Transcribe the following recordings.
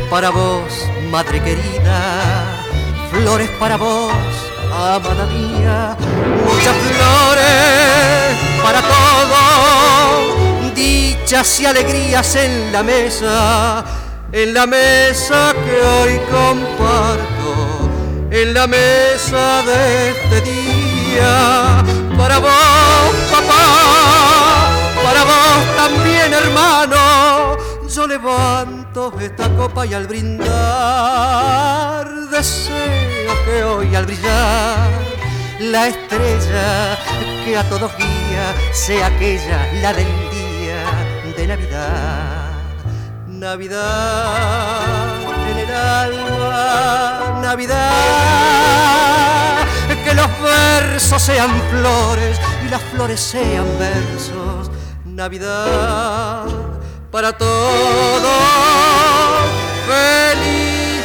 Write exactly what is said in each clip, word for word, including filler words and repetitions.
para vos, madre querida, flores para vos, amada mía, muchas flores para todos, dichas y alegrías en la mesa, en la mesa que hoy comparto, en la mesa de este día, para vos, papá, para vos también, hermano, yo levanto esta copa y al brindar deseo que hoy al brillar la estrella que a todos guía sea aquella, la del día de Navidad. Navidad en el alma, Navidad, que los versos sean flores y las flores sean versos. Navidad para todos, feliz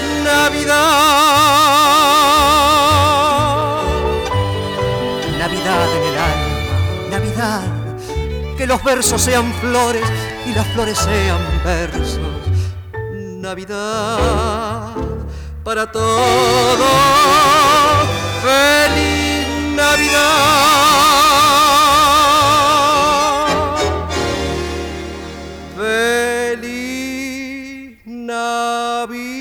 Navidad. Navidad en el alma, Navidad, que los versos sean flores y las flores sean versos. Navidad para todos, feliz Navidad, feliz Navidad.